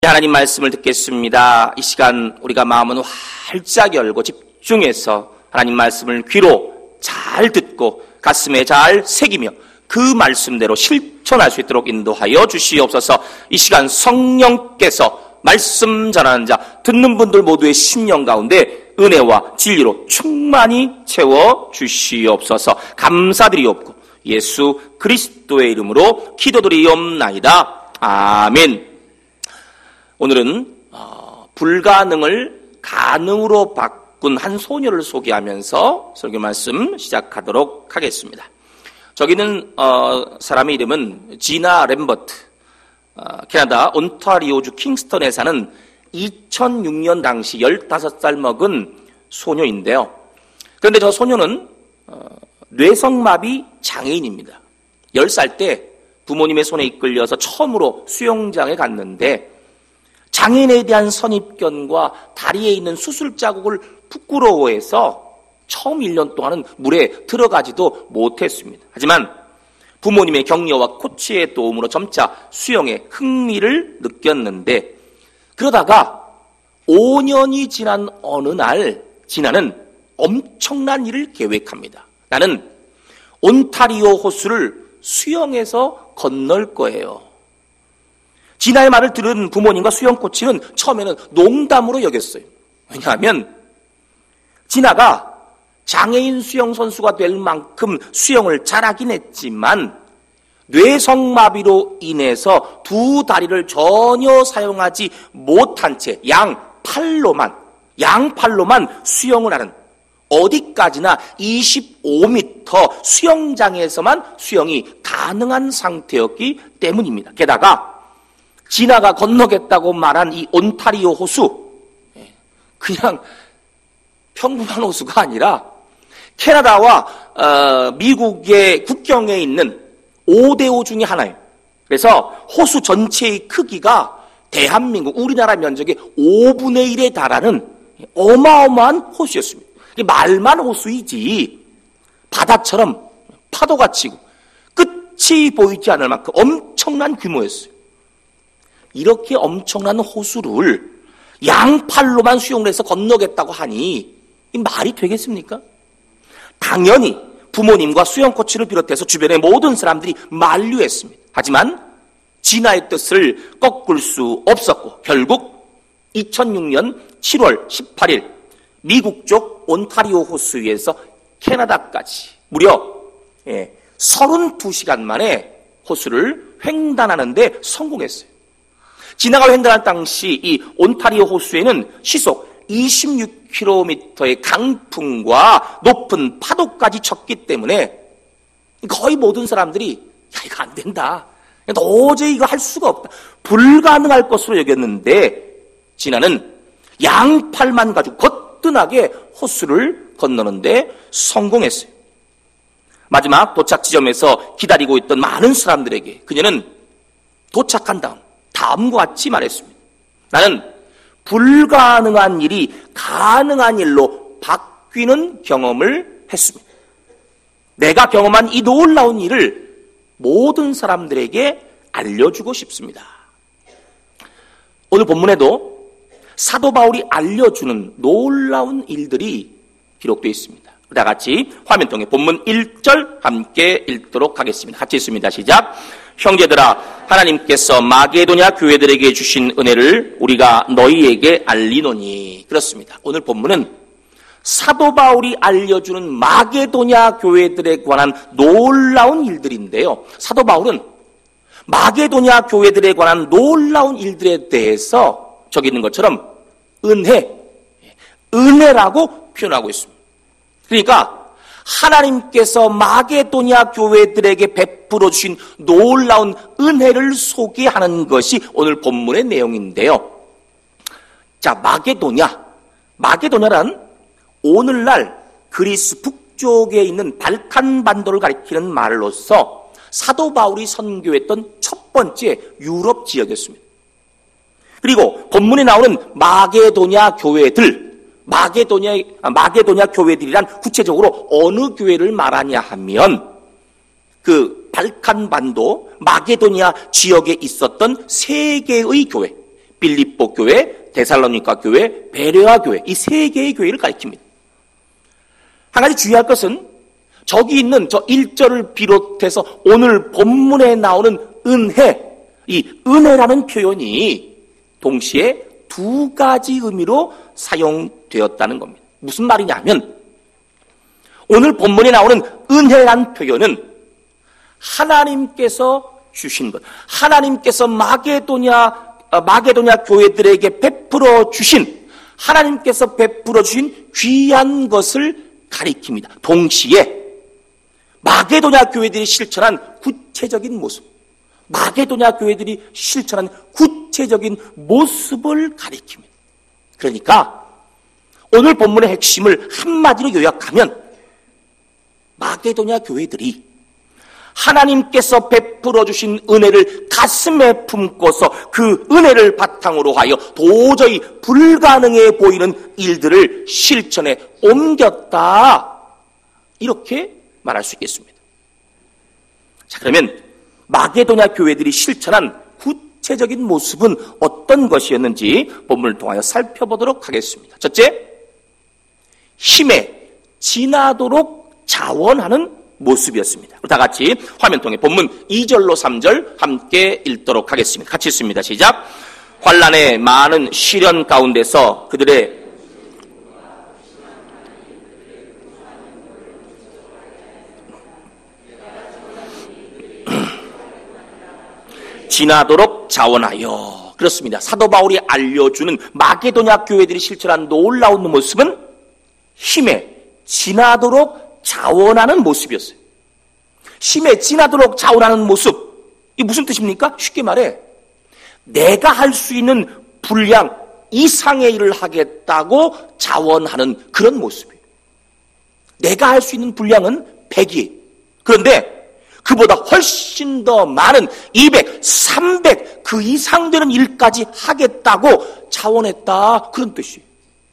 하나님 말씀을 듣겠습니다. 이 시간 우리가 마음은 활짝 열고 집중해서 하나님 말씀을 귀로 잘 듣고 가슴에 잘 새기며 그 말씀대로 실천할 수 있도록 인도하여 주시옵소서. 이 시간 성령께서 말씀 전하는 자, 듣는 분들 모두의 심령 가운데 은혜와 진리로 충만히 채워 주시옵소서. 감사드리옵고 예수 그리스도의 이름으로 기도드리옵나이다. 아멘. 오늘은 불가능을 가능으로 바꾼 한 소녀를 소개하면서 설교 말씀 시작하도록 하겠습니다. 저기는 사람의 이름은 지나 램버트, 캐나다 온타리오주 킹스턴에 사는 2006년 당시 15살 먹은 소녀인데요. 그런데 저 소녀는 뇌성마비 장애인입니다. 10살 때 부모님의 손에 이끌려서 처음으로 수영장에 갔는데 장애인에 대한 선입견과 다리에 있는 수술 자국을 부끄러워해서 처음 1년 동안은 물에 들어가지도 못했습니다. 하지만 부모님의 격려와 코치의 도움으로 점차 수영에 흥미를 느꼈는데, 그러다가 5년이 지난 어느 날 진아는 엄청난 일을 계획합니다. 나는 온타리오 호수를 수영해서 건널 거예요. 진아의 말을 들은 부모님과 수영 코치는 처음에는 농담으로 여겼어요. 왜냐하면 진아가 장애인 수영 선수가 될 만큼 수영을 잘하긴 했지만 뇌성마비로 인해서 두 다리를 전혀 사용하지 못한 채 양팔로만 수영을 하는, 어디까지나 25m 수영장에서만 수영이 가능한 상태였기 때문입니다. 게다가 진아가 건너겠다고 말한 이 온타리오 호수, 그냥 평범한 호수가 아니라 캐나다와 미국의 국경에 있는 5대5 중에 하나예요. 그래서 호수 전체의 크기가 대한민국, 우리나라 면적의 5분의 1에 달하는 어마어마한 호수였습니다. 말만 호수이지 바다처럼 파도가 치고 끝이 보이지 않을 만큼 엄청난 규모였어요. 이렇게 엄청난 호수를 양팔로만 수영을 해서 건너겠다고 하니 이 말이 되겠습니까? 당연히 부모님과 수영 코치를 비롯해서 주변의 모든 사람들이 만류했습니다. 하지만 진아의 뜻을 꺾을 수 없었고 결국 2006년 7월 18일 미국 쪽 온타리오 호수에서 캐나다까지 무려 32시간 만에 호수를 횡단하는데 성공했어요. 진아가 횡단할 당시 이 온타리오 호수에는 시속 26km의 강풍과 높은 파도까지 쳤기 때문에 거의 모든 사람들이 이거 안 된다, 도저히 이거 할 수가 없다, 불가능할 것으로 여겼는데 진아는 양팔만 가지고 거뜬하게 호수를 건너는데 성공했어요. 마지막 도착 지점에서 기다리고 있던 많은 사람들에게 그녀는 도착한 다음과 같이 말했습니다. 나는 불가능한 일이 가능한 일로 바뀌는 경험을 했습니다. 내가 경험한 이 놀라운 일을 모든 사람들에게 알려주고 싶습니다. 오늘 본문에도 사도 바울이 알려주는 놀라운 일들이 기록되어 있습니다. 다 같이 화면 통해 본문 1절 함께 읽도록 하겠습니다. 같이 읽습니다. 시작. 형제들아, 하나님께서 마게도냐 교회들에게 주신 은혜를 우리가 너희에게 알리노니. 그렇습니다. 오늘 본문은 사도 바울이 알려주는 마게도냐 교회들에 관한 놀라운 일들인데요. 사도 바울은 마게도냐 교회들에 관한 놀라운 일들에 대해서 저기 있는 것처럼 은혜라고 표현하고 있습니다. 그러니까 하나님께서 마게도냐 교회들에게 베풀어 주신 놀라운 은혜를 소개하는 것이 오늘 본문의 내용인데요. 자, 마게도냐란 오늘날 그리스 북쪽에 있는 발칸 반도를 가리키는 말로서 사도 바울이 선교했던 첫 번째 유럽 지역이었습니다. 그리고 본문에 나오는 마게도냐 교회들이란 구체적으로 어느 교회를 말하냐 하면 그 발칸 반도 마게도냐 지역에 있었던 세 개의 교회, 빌립보 교회, 데살로니가 교회, 베레아 교회, 이 세 개의 교회를 가리킵니다. 한 가지 주의할 것은 저기 있는 저 1절을 비롯해서 오늘 본문에 나오는 은혜, 이 은혜라는 표현이 동시에 두 가지 의미로 사용되었다는 겁니다. 무슨 말이냐 하면 오늘 본문에 나오는 은혜란 표현은 하나님께서 주신 것, 하나님께서 마게도냐 교회들에게 베풀어 주신, 하나님께서 베풀어 주신 귀한 것을 가리킵니다. 동시에 마게도냐 교회들이 실천한 구체적인 모습, 마게도냐 교회들이 실천한 구체적인 모습을 가리킵니다. 그러니까 오늘 본문의 핵심을 한마디로 요약하면 마게도냐 교회들이 하나님께서 베풀어 주신 은혜를 가슴에 품고서 그 은혜를 바탕으로 하여 도저히 불가능해 보이는 일들을 실천에 옮겼다, 이렇게 말할 수 있겠습니다. 자, 그러면 마게도냐 교회들이 실천한 구체적인 모습은 어떤 것이었는지 본문을 통하여 살펴보도록 하겠습니다. 첫째, 힘에 지나도록 자원하는 모습이었습니다. 다 같이 화면 통해 본문 2절로 3절 함께 읽도록 하겠습니다. 같이 읽습니다. 시작. 환난의 많은 시련 가운데서 그들의 지나도록 자원하여. 그렇습니다. 사도 바울이 알려주는 마게도냐 교회들이 실천한 놀라운 모습은 힘에 지나도록 자원하는 모습이었어요. 힘에 지나도록 자원하는 모습, 이게 무슨 뜻입니까? 쉽게 말해 내가 할 수 있는 분량 이상의 일을 하겠다고 자원하는 그런 모습이에요. 내가 할 수 있는 분량은 100이에요. 그런데 그보다 훨씬 더 많은 200, 300 그 이상 되는 일까지 하겠다고 자원했다, 그런 뜻이에요.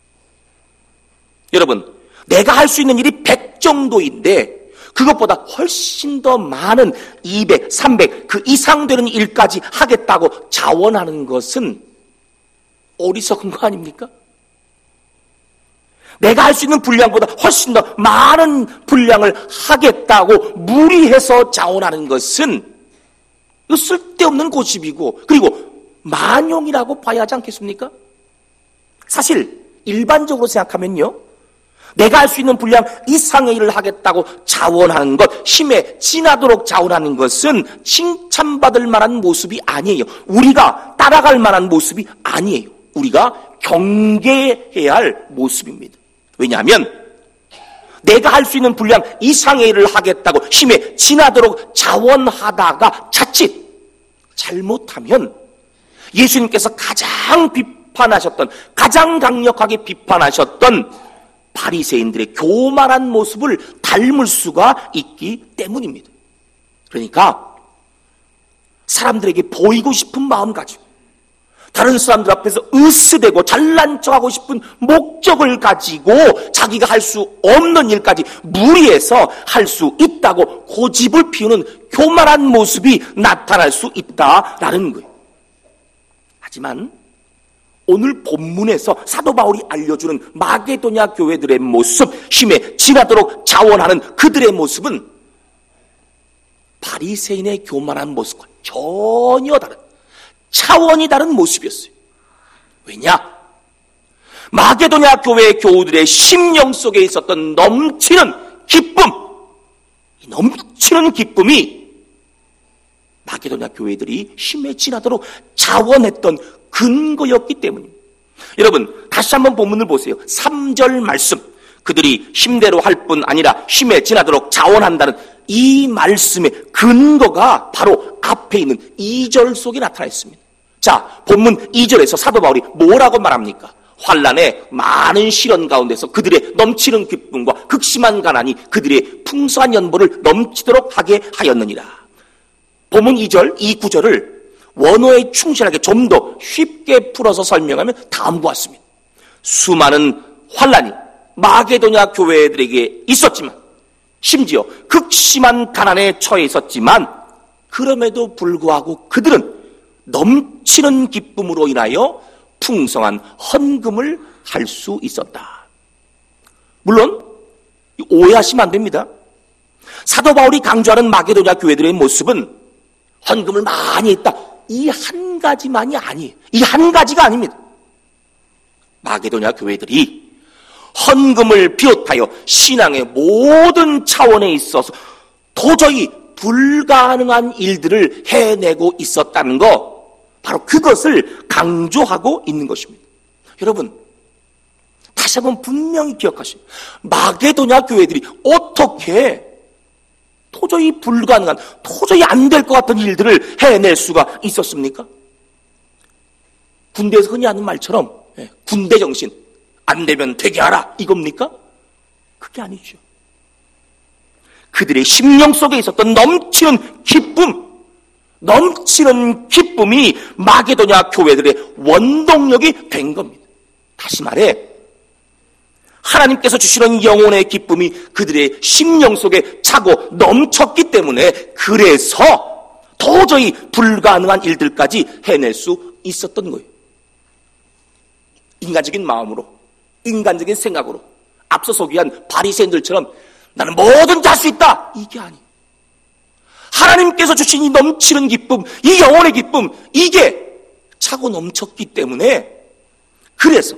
여러분, 내가 할 수 있는 일이 100 정도인데 그것보다 훨씬 더 많은 200, 300 그 이상 되는 일까지 하겠다고 자원하는 것은 어리석은 거 아닙니까? 내가 할 수 있는 분량보다 훨씬 더 많은 분량을 하겠다고 무리해서 자원하는 것은 쓸데없는 고집이고, 그리고 만용이라고 봐야 하지 않겠습니까? 사실 일반적으로 생각하면요, 내가 할 수 있는 분량 이상의 일을 하겠다고 자원하는 것, 힘에 지나도록 자원하는 것은 칭찬받을 만한 모습이 아니에요. 우리가 따라갈 만한 모습이 아니에요. 우리가 경계해야 할 모습입니다. 왜냐하면 내가 할 수 있는 분량 이상의 일을 하겠다고 힘에 지나도록 자원하다가 자칫 잘못하면 예수님께서 가장 비판하셨던, 가장 강력하게 비판하셨던 바리새인들의 교만한 모습을 닮을 수가 있기 때문입니다. 그러니까 사람들에게 보이고 싶은 마음 가지고 다른 사람들 앞에서 으스대고 잘난 척하고 싶은 목적을 가지고 자기가 할 수 없는 일까지 무리해서 할 수 있다고 고집을 피우는 교만한 모습이 나타날 수 있다라는 거예요. 하지만 오늘 본문에서 사도 바울이 알려주는 마게도냐 교회들의 모습, 힘에 지나도록 자원하는 그들의 모습은 바리새인의 교만한 모습과 전혀 다른, 차원이 다른 모습이었어요. 왜냐? 마게도냐 교회의 교우들의 심령 속에 있었던 넘치는 기쁨, 이 넘치는 기쁨이 마게도냐 교회들이 힘에 지나도록 자원했던 근거였기 때문입니다. 여러분, 다시 한번 본문을 보세요. 3절 말씀, 그들이 힘대로 할 뿐 아니라 힘에 지나도록 자원한다는 이 말씀의 근거가 바로 앞에 있는 2절 속에 나타나 있습니다. 자, 본문 2절에서 사도 바울이 뭐라고 말합니까? 환난의 많은 시련 가운데서 그들의 넘치는 기쁨과 극심한 가난이 그들의 풍성한 연보를 넘치도록 하게 하였느니라. 본문 2절, 이 구절을 원어에 충실하게 좀 더 쉽게 풀어서 설명하면 다음과 같습니다. 수많은 환난이 마게도냐 교회들에게 있었지만, 심지어 극심한 가난에 처해 있었지만, 그럼에도 불구하고 그들은 넘치는 기쁨으로 인하여 풍성한 헌금을 할 수 있었다. 물론 오해하시면 안 됩니다. 사도 바울이 강조하는 마게도냐 교회들의 모습은 헌금을 많이 했다, 이 한 가지만이 아니에요. 이 한 가지가 아닙니다. 마게도냐 교회들이 헌금을 비롯하여 신앙의 모든 차원에 있어서 도저히 불가능한 일들을 해내고 있었다는 거, 바로 그것을 강조하고 있는 것입니다. 여러분, 다시 한번 분명히 기억하시오. 마게도냐 교회들이 어떻게 도저히 불가능한, 도저히 안 될 것 같은 일들을 해낼 수가 있었습니까? 군대에서 흔히 하는 말처럼 군대 정신, 안 되면 되게 하라, 이겁니까? 그게 아니죠. 그들의 심령 속에 있었던 넘치는 기쁨이 마게도냐 교회들의 원동력이 된 겁니다. 다시 말해, 하나님께서 주시는 영혼의 기쁨이 그들의 심령 속에 차고 넘쳤기 때문에, 그래서 도저히 불가능한 일들까지 해낼 수 있었던 거예요. 인간적인 마음으로, 인간적인 생각으로 앞서 소개한 바리새인들처럼 나는 뭐든지 할 수 있다, 이게 아니에요. 하나님께서 주신 이 넘치는 기쁨, 이 영혼의 기쁨, 이게 차고 넘쳤기 때문에, 그래서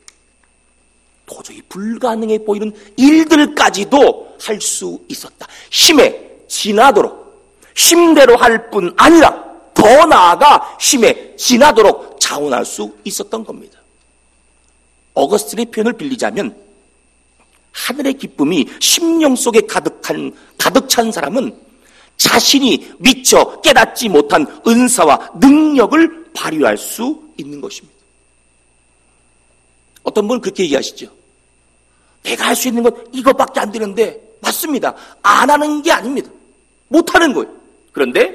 도저히 불가능해 보이는 일들까지도 할 수 있었다. 힘에 지나도록, 힘대로 할 뿐 아니라 더 나아가 힘에 지나도록 자원할 수 있었던 겁니다. 어거스틴의 표현을 빌리자면, 하늘의 기쁨이 심령 속에 가득 찬 사람은 자신이 미처 깨닫지 못한 은사와 능력을 발휘할 수 있는 것입니다. 어떤 분은 그렇게 얘기하시죠. 내가 할 수 있는 건 이것밖에 안 되는데, 맞습니다. 안 하는 게 아닙니다. 못하는 거예요. 그런데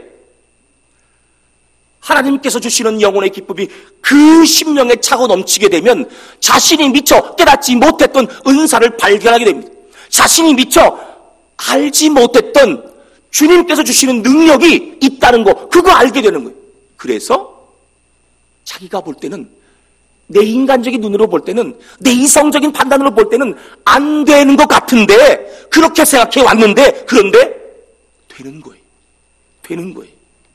하나님께서 주시는 영혼의 기쁨이 그 심령에 차고 넘치게 되면 자신이 미처 깨닫지 못했던 은사를 발견하게 됩니다. 자신이 미처 알지 못했던 주님께서 주시는 능력이 있다는 거, 그거 알게 되는 거예요. 그래서 자기가 볼 때는, 내 인간적인 눈으로 볼 때는, 내 이성적인 판단으로 볼 때는 안 되는 것 같은데, 그렇게 생각해 왔는데, 그런데 되는 거예요. 되는 거예요.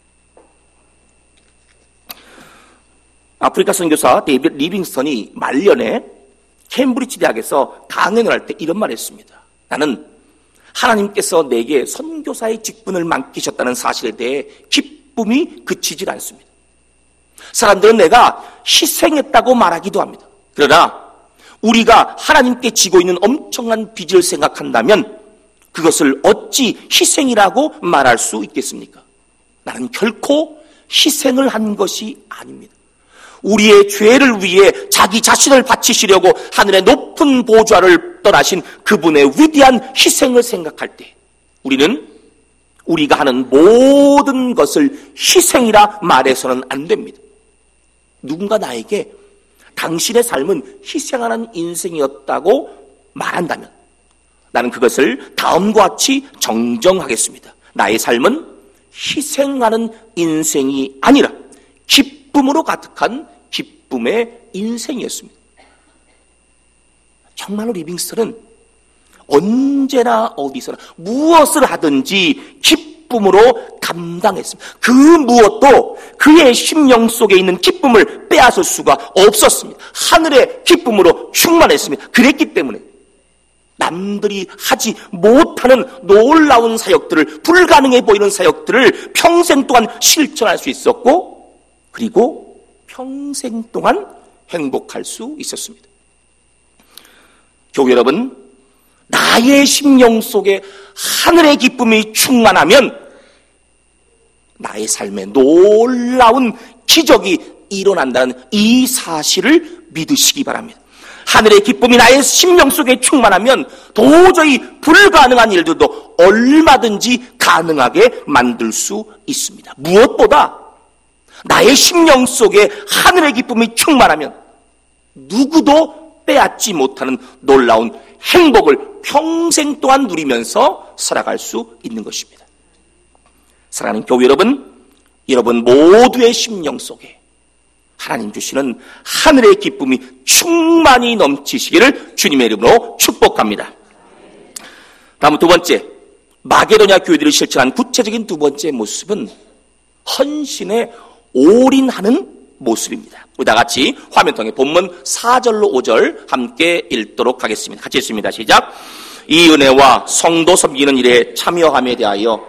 아프리카 선교사 데이빗 리빙스턴이 말년에 캠브리지 대학에서 강연을 할 때 이런 말을 했습니다. 나는 하나님께서 내게 선교사의 직분을 맡기셨다는 사실에 대해 기쁨이 그치질 않습니다. 사람들은 내가 희생했다고 말하기도 합니다. 그러나 우리가 하나님께 지고 있는 엄청난 빚을 생각한다면 그것을 어찌 희생이라고 말할 수 있겠습니까? 나는 결코 희생을 한 것이 아닙니다. 우리의 죄를 위해 자기 자신을 바치시려고 하늘의 높은 보좌를 떠나신 그분의 위대한 희생을 생각할 때, 우리는 우리가 하는 모든 것을 희생이라 말해서는 안 됩니다. 누군가 나에게 당신의 삶은 희생하는 인생이었다고 말한다면 나는 그것을 다음과 같이 정정하겠습니다. 나의 삶은 희생하는 인생이 아니라 기쁨으로 가득한 기쁨의 인생이었습니다. 정말로 리빙스턴은 언제나 어디서나 무엇을 하든지 기쁨으로 감당했습니다. 그 무엇도 그의 심령 속에 있는 기쁨을 빼앗을 수가 없었습니다. 하늘의 기쁨으로 충만했습니다. 그랬기 때문에 남들이 하지 못하는 놀라운 사역들을, 불가능해 보이는 사역들을 평생 동안 실천할 수 있었고, 그리고 평생 동안 행복할 수 있었습니다. 교회 여러분, 나의 심령 속에 하늘의 기쁨이 충만하면 나의 삶에 놀라운 기적이 일어난다는 이 사실을 믿으시기 바랍니다. 하늘의 기쁨이 나의 심령 속에 충만하면 도저히 불가능한 일들도 얼마든지 가능하게 만들 수 있습니다. 무엇보다 나의 심령 속에 하늘의 기쁨이 충만하면 누구도 빼앗지 못하는 놀라운 행복을 평생 동안 누리면서 살아갈 수 있는 것입니다. 사랑하는 교회 여러분, 여러분 모두의 심령 속에 하나님 주시는 하늘의 기쁨이 충만히 넘치시기를 주님의 이름으로 축복합니다. 다음 두 번째, 마게도냐 교회들이 실천한 구체적인 두 번째 모습은 헌신에 올인하는 모습입니다. 우리 다 같이 화면 통해 본문 4절로 5절 함께 읽도록 하겠습니다. 같이 읽습니다. 시작. 이 은혜와 성도 섬기는 일에 참여함에 대하여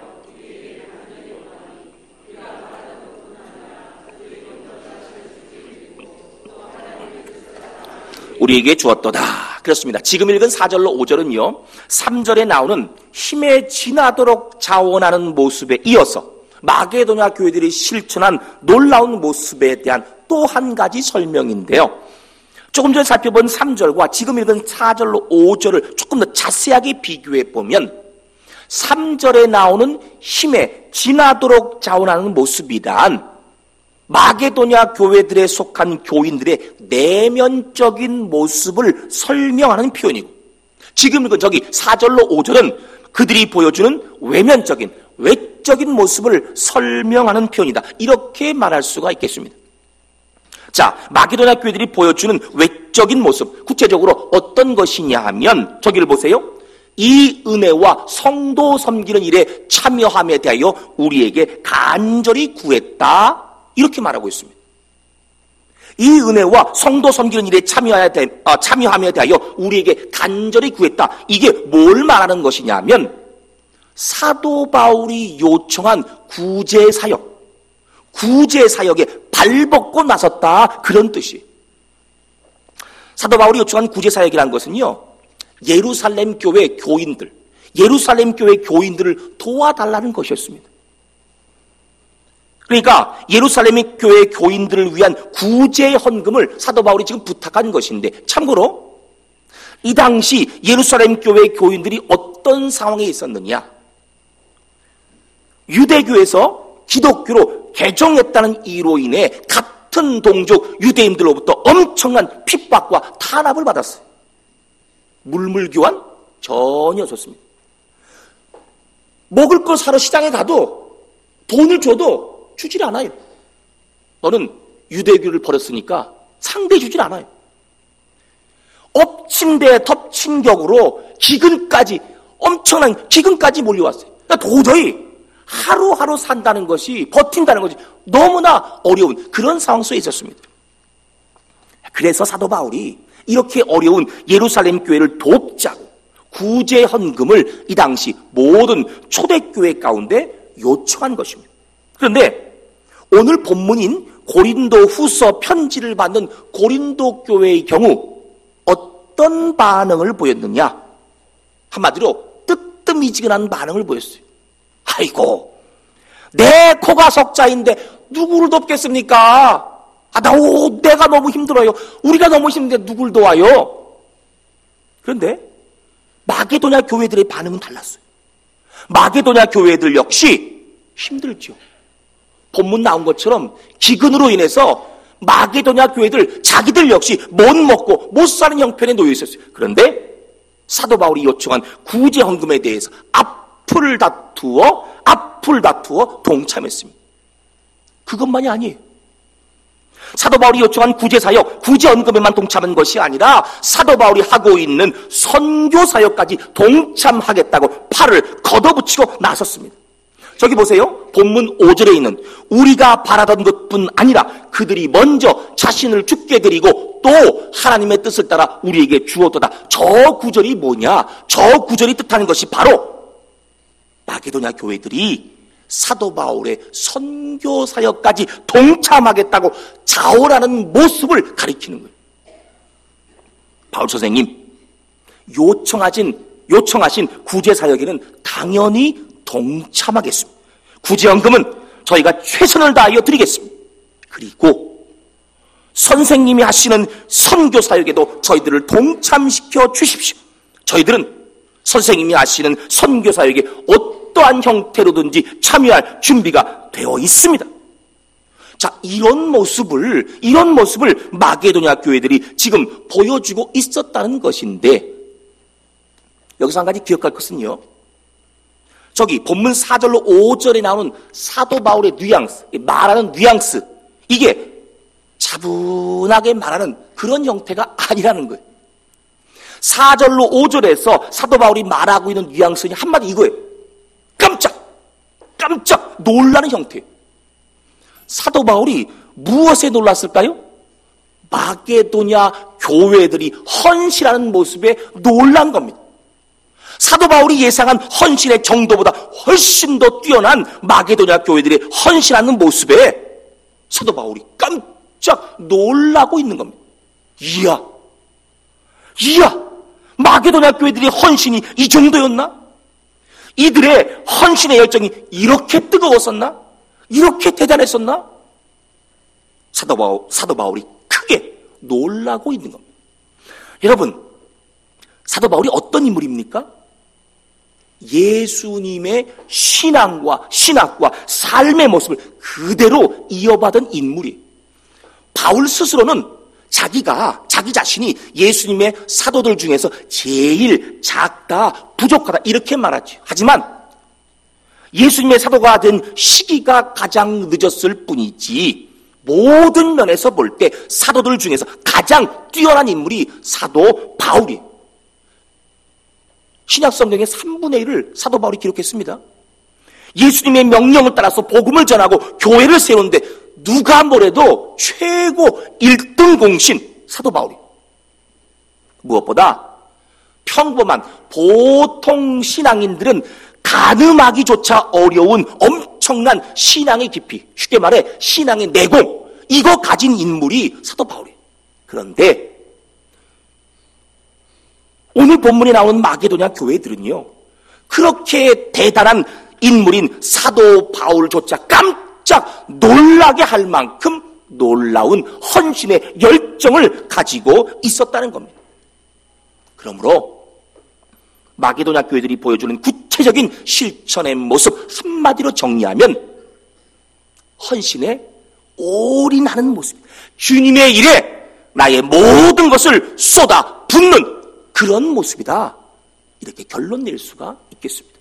우리에게 주었도다. 그렇습니다. 지금 읽은 4절로 5절은요, 3절에 나오는 힘에 지나도록 자원하는 모습에 이어서 마게도냐 교회들이 실천한 놀라운 모습에 대한 또 한 가지 설명인데요. 조금 전에 살펴본 3절과 지금 읽은 4절로 5절을 조금 더 자세하게 비교해 보면 3절에 나오는 힘에 지나도록 자원하는 모습이란 마게도냐 교회들에 속한 교인들의 내면적인 모습을 설명하는 표현이고, 지금 읽은 저기 4절로 5절은 그들이 보여주는 외적인 모습을 설명하는 표현이다. 이렇게 말할 수가 있겠습니다. 자, 마게도냐 교회들이 보여주는 외적인 모습, 구체적으로 어떤 것이냐 하면 저기를 보세요. 이 은혜와 성도 섬기는 일에 참여함에 대하여 우리에게 간절히 구했다. 이렇게 말하고 있습니다. 이 은혜와 성도 섬기는 일에 참여함에 대하여 우리에게 간절히 구했다. 이게 뭘 말하는 것이냐면 사도 바울이 요청한 구제사역에 발벗고 나섰다. 그런 뜻이에요. 사도 바울이 요청한 구제사역이라는 것은요, 예루살렘 교회 교인들을 도와달라는 것이었습니다. 그러니까 예루살렘 교회 교인들을 위한 구제 헌금을 사도 바울이 지금 부탁한 것인데, 참고로 이 당시 예루살렘 교회 교인들이 어떤 상황에 있었느냐? 유대교에서 기독교로 개종했다는 이로 인해 같은 동족 유대인들로부터 엄청난 핍박과 탄압을 받았어요. 물물교환 전혀 없었습니다. 먹을 거 사러 시장에 가도 돈을 줘도 주질 않아요. 너는 유대교를 버렸으니까 상대해 주질 않아요. 엎친 데 덮친 격으로 엄청난 기근까지 몰려왔어요. 그러니까 도저히 하루하루 산다는 것이, 버틴다는 것이 너무나 어려운 그런 상황 속에 있었습니다. 그래서 사도 바울이 이렇게 어려운 예루살렘 교회를 돕자고 구제 헌금을 이 당시 모든 초대교회 가운데 요청한 것입니다. 그런데 오늘 본문인 고린도 후서 편지를 받는 고린도 교회의 경우 어떤 반응을 보였느냐? 한마디로 뜨뜨미지근한 반응을 보였어요. 아이고, 내 코가 석자인데 누구를 돕겠습니까? 내가 너무 힘들어요. 우리가 너무 힘든데 누굴 도와요? 그런데 마게도냐 교회들의 반응은 달랐어요. 마게도냐 교회들 역시 힘들죠. 본문 나온 것처럼 기근으로 인해서 마게도냐 교회들 자기들 역시 못 먹고 못 사는 형편에 놓여 있었어요. 그런데 사도 바울이 요청한 구제 헌금에 대해서 앞을 다투어 동참했습니다. 그것만이 아니에요. 사도 바울이 요청한 구제사역, 구제헌금에만 동참한 것이 아니라 사도 바울이 하고 있는 선교사역까지 동참하겠다고 팔을 걷어붙이고 나섰습니다. 저기 보세요. 본문 5절에 있는 우리가 바라던 것뿐 아니라 그들이 먼저 자신을 죽게 드리고 또 하나님의 뜻을 따라 우리에게 주었도다. 저 구절이 뭐냐? 저 구절이 뜻하는 것이 바로 마게도냐 교회들이 사도 바울의 선교사역까지 동참하겠다고 자원하는 모습을 가리키는 거예요. 바울 선생님, 요청하신 구제사역에는 당연히 동참하겠습니다. 구제헌금은 저희가 최선을 다하여 드리겠습니다. 그리고 선생님이 하시는 선교사역에도 저희들을 동참시켜 주십시오. 저희들은 선생님이 하시는 선교사역에 어떠한 형태로든지 참여할 준비가 되어 있습니다. 자, 이런 모습을 마게도냐 교회들이 지금 보여주고 있었다는 것인데, 여기서 한 가지 기억할 것은요, 저기 본문 4절로 5절에 나오는 사도 바울의 뉘앙스, 말하는 뉘앙스, 이게 차분하게 말하는 그런 형태가 아니라는 거예요. 4절로 5절에서 사도 바울이 말하고 있는 뉘앙스는 한마디 이거예요. 깜짝 놀라는 형태예요. 사도 바울이 무엇에 놀랐을까요? 마게도냐 교회들이 헌신하는 모습에 놀란 겁니다. 사도 바울이 예상한 헌신의 정도보다 훨씬 더 뛰어난 마게도냐 교회들이 헌신하는 모습에 사도 바울이 깜짝 놀라고 있는 겁니다. 이야, 마게도냐 교회들의 헌신이 이 정도였나? 이들의 헌신의 열정이 이렇게 뜨거웠었나? 이렇게 대단했었나? 사도 바울이 크게 놀라고 있는 겁니다. 여러분, 사도 바울이 어떤 인물입니까? 예수님의 신앙과 삶의 모습을 그대로 이어받은 인물이에요. 바울 스스로는 자기 자신이 예수님의 사도들 중에서 제일 작다, 부족하다 이렇게 말하죠. 하지만 예수님의 사도가 된 시기가 가장 늦었을 뿐이지 모든 면에서 볼 때 사도들 중에서 가장 뛰어난 인물이 사도 바울이에요. 신약성경의 3분의 1을 사도 바울이 기록했습니다. 예수님의 명령을 따라서 복음을 전하고 교회를 세우는데 누가 뭐래도 최고 1등 공신 사도 바울이에요. 무엇보다 평범한 보통 신앙인들은 가늠하기조차 어려운 엄청난 신앙의 깊이, 쉽게 말해 신앙의 내공, 이거 가진 인물이 사도 바울이에요. 그런데 오늘 본문에 나오는 마게도냐 교회들은요, 그렇게 대단한 인물인 사도 바울조차 깜짝 놀라게 할 만큼 놀라운 헌신의 열정을 가지고 있었다는 겁니다. 그러므로 마게도냐 교회들이 보여주는 구체적인 실천의 모습 한마디로 정리하면 헌신에 올인하는 모습, 주님의 일에 나의 모든 것을 쏟아 붓는 그런 모습이다, 이렇게 결론 낼 수가 있겠습니다.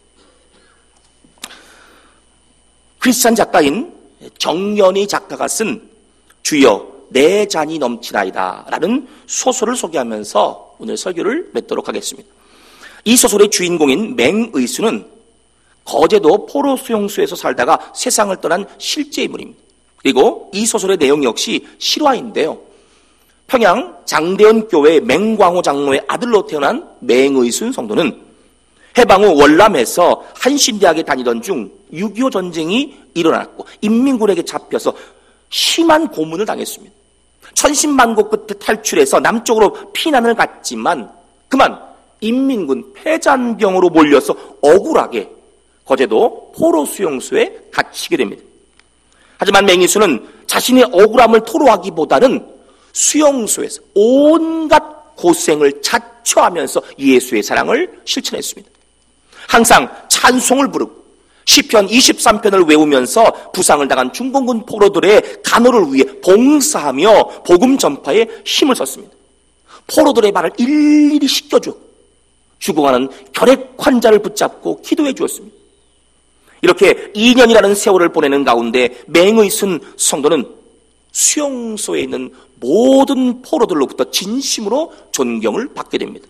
크리스찬 작가인 정연희 작가가 쓴 주여 내 잔이 넘치나이다 라는 소설을 소개하면서 오늘 설교를 맺도록 하겠습니다. 이 소설의 주인공인 맹의수는 거제도 포로 수용소에서 살다가 세상을 떠난 실제 인물입니다. 그리고 이 소설의 내용 역시 실화인데요, 평양 장대현 교회 맹광호 장로의 아들로 태어난 맹의순 성도는 해방 후 월남에서 한신대학에 다니던 중 6.25 전쟁이 일어났고 인민군에게 잡혀서 심한 고문을 당했습니다. 천신만고 끝에 탈출해서 남쪽으로 피난을 갔지만 그만 인민군 폐잔병으로 몰려서 억울하게 거제도 포로 수용소에 갇히게 됩니다. 하지만 맹의수는 자신의 억울함을 토로하기보다는 수용소에서 온갖 고생을 자처하면서 예수의 사랑을 실천했습니다. 항상 찬송을 부르고 시편 23편을 외우면서 부상을 당한 중공군 포로들의 간호를 위해 봉사하며 복음 전파에 힘을 썼습니다. 포로들의 발을 일일이 씻겨주었고 죽어가는 결핵 환자를 붙잡고 기도해 주었습니다. 이렇게 2년이라는 세월을 보내는 가운데 맹의순 성도는 수용소에 있는 모든 포로들로부터 진심으로 존경을 받게 됩니다.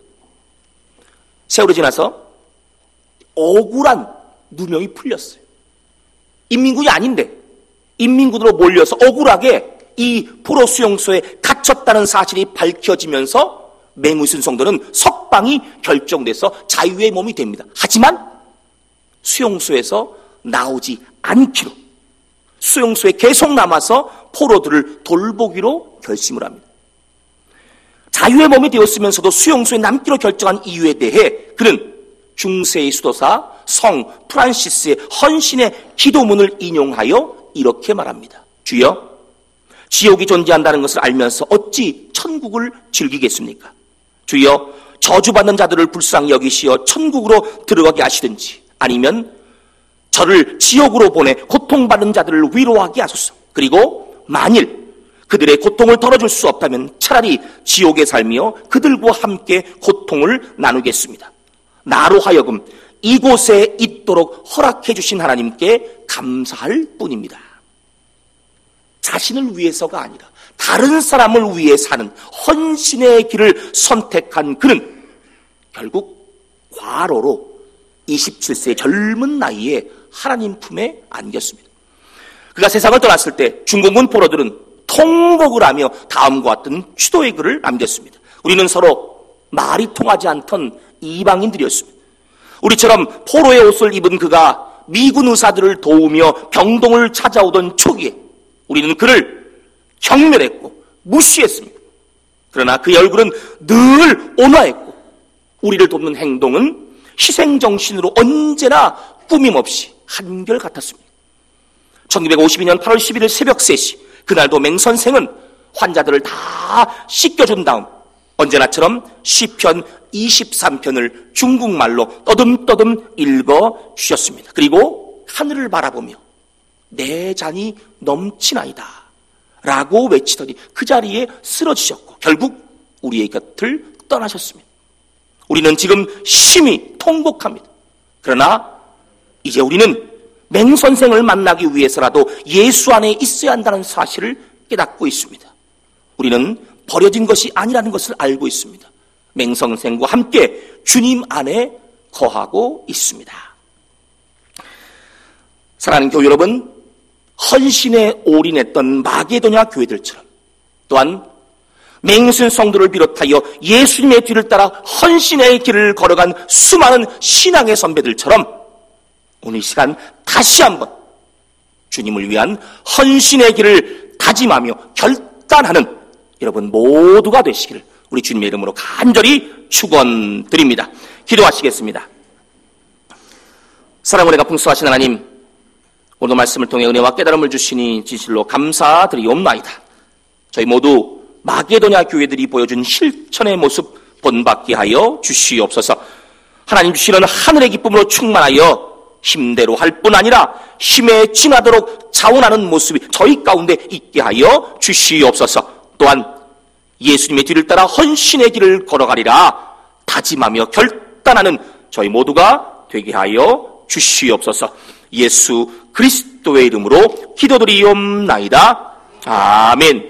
세월이 지나서 억울한 누명이 풀렸어요. 인민군이 아닌데 인민군으로 몰려서 억울하게 이 포로 수용소에 갇혔다는 사실이 밝혀지면서 맹의순 성도는 석방이 결정돼서 자유의 몸이 됩니다. 하지만 수용소에서 나오지 않기로, 수용소에 계속 남아서 포로들을 돌보기로 결심을 합니다. 자유의 몸이 되었으면서도 수용소에 남기로 결정한 이유에 대해 그는 중세의 수도사 성 프란시스의 헌신의 기도문을 인용하여 이렇게 말합니다. 주여, 지옥이 존재한다는 것을 알면서 어찌 천국을 즐기겠습니까? 주여, 저주받는 자들을 불쌍히 여기시어 천국으로 들어가게 하시든지 아니면 저를 지옥으로 보내 고통받는 자들을 위로하게 하소서. 그리고 만일 그들의 고통을 덜어줄 수 없다면 차라리 지옥에 살며 그들과 함께 고통을 나누겠습니다. 나로 하여금 이곳에 있도록 허락해 주신 하나님께 감사할 뿐입니다. 자신을 위해서가 아니라 다른 사람을 위해 사는 헌신의 길을 선택한 그는 결국 과로로 27세의 젊은 나이에 하나님 품에 안겼습니다. 그가 세상을 떠났을 때 중공군 포로들은 통곡을 하며 다음과 같은 추도의 글을 남겼습니다. 우리는 서로 말이 통하지 않던 이방인들이었습니다. 우리처럼 포로의 옷을 입은 그가 미군 의사들을 도우며 병동을 찾아오던 초기에 우리는 그를 경멸했고 무시했습니다. 그러나 그의 얼굴은 늘 온화했고 우리를 돕는 행동은 희생정신으로 언제나 꾸밈없이 한결같았습니다. 1952년 8월 11일 새벽 3시 그날도 맹선생은 환자들을 다 씻겨준 다음 언제나처럼 시편 23편을 중국말로 떠듬떠듬 읽어주셨습니다. 그리고 하늘을 바라보며 내 잔이 넘치나이다 라고 외치더니 그 자리에 쓰러지셨고 결국 우리의 곁을 떠나셨습니다. 우리는 지금 심히 통곡합니다. 그러나 이제 우리는 맹선생을 만나기 위해서라도 예수 안에 있어야 한다는 사실을 깨닫고 있습니다. 우리는 버려진 것이 아니라는 것을 알고 있습니다. 맹선생과 함께 주님 안에 거하고 있습니다. 사랑하는 교회 여러분, 헌신에 올인했던 마게도냐 교회들처럼 또한 맹순 성도를 비롯하여 예수님의 뒤를 따라 헌신의 길을 걸어간 수많은 신앙의 선배들처럼 오늘 이 시간 다시 한번 주님을 위한 헌신의 길을 다짐하며 결단하는 여러분 모두가 되시기를 우리 주님의 이름으로 간절히 축원드립니다. 기도하시겠습니다. 사랑을 내가 풍성하신 하나님, 오늘 말씀을 통해 은혜와 깨달음을 주시니 진실로 감사드리옵나이다. 저희 모두 마게도냐 교회들이 보여준 실천의 모습 본받게 하여 주시옵소서. 하나님 주시는 하늘의 기쁨으로 충만하여 힘대로 할 뿐 아니라 힘에 지나도록 자원하는 모습이 저희 가운데 있게 하여 주시옵소서. 또한 예수님의 뒤를 따라 헌신의 길을 걸어가리라 다짐하며 결단하는 저희 모두가 되게 하여 주시옵소서. 예수 그리스도의 이름으로 기도드리옵나이다. 아멘.